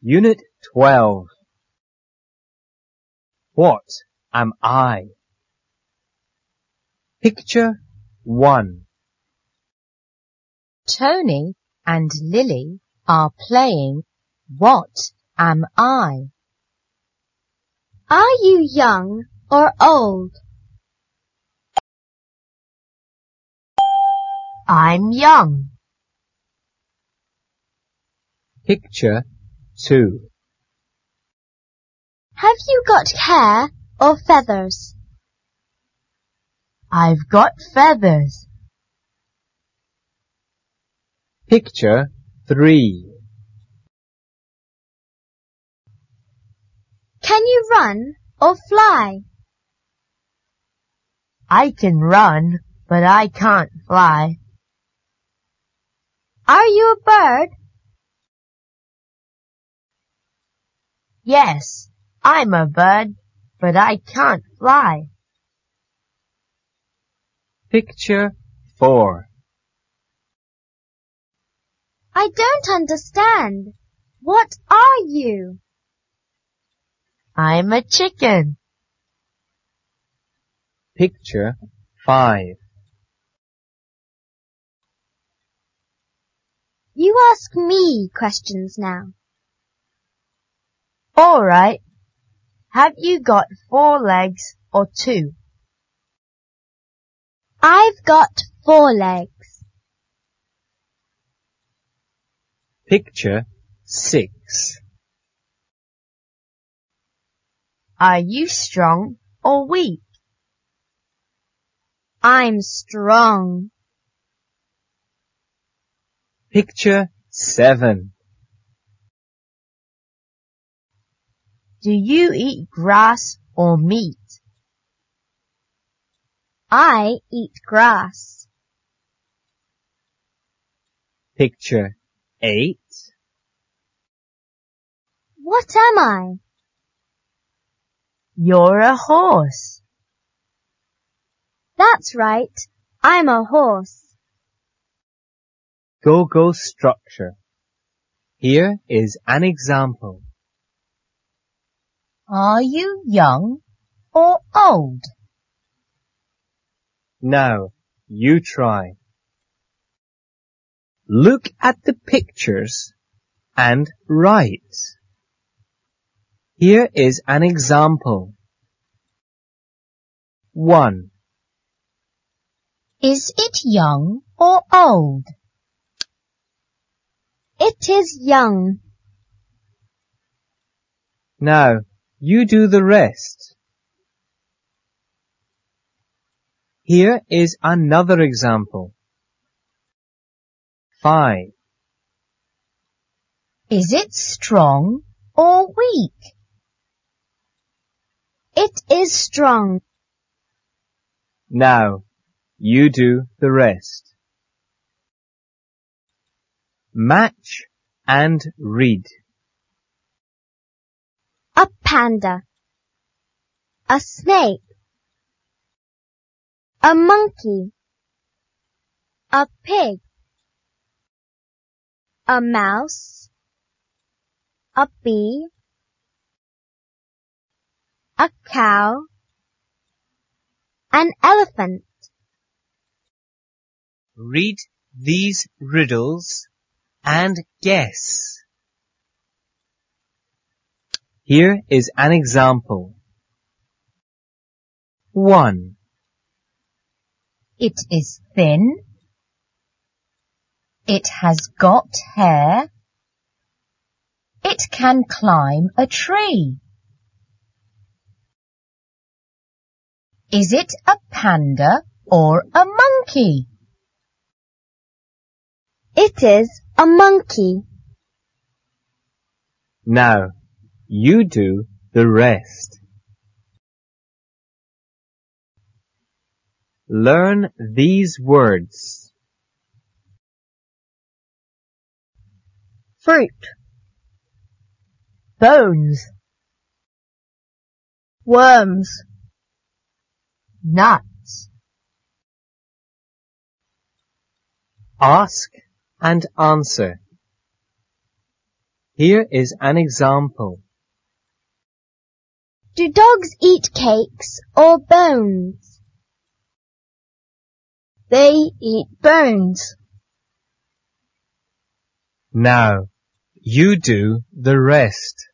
Unit 12. What am I? Picture 1. Tony and Lily are playing What Am I? Are you young or old? I'm young. Picture 2. Have you got hair or feathers? I've got feathers. Picture 3. Can you run or fly? I can run, but I can't fly. Are you a bird? Yes, I'm a bird, but I can't fly. Picture 4. I don't understand. What are you? I'm a chicken. Picture 5. You ask me questions now. All right. Have you got 4 legs or 2? I've got 4 legs. Picture 6. Are you strong or weak? I'm strong. Picture 7. Do you eat grass or meat? I eat grass. Picture 8. What am I? You're a horse. That's right. I'm a horse. Go-go structure. Here is an example. Are you young or old? Now, you try. Look at the pictures and write. Here is an example. 1. Is it young or old? It is young. Now, you do the rest. Here is another example. 5. Is it strong or weak? It is strong. Now, you do the rest. Match and read. A panda. A snake. A monkey. A pig. A mouse. A bee. A cow. An elephant. Read these riddles and guess. Here is an example. 1. It is thin. It has got hair. It can climb a tree. Is it a panda or a monkey? It is a monkey. Now, you do the rest. Learn these words. Fruit. Bones. Worms. Nuts. Ask and answer. Here is an example. Do dogs eat cakes or bones? They eat bones. Now, you do the rest.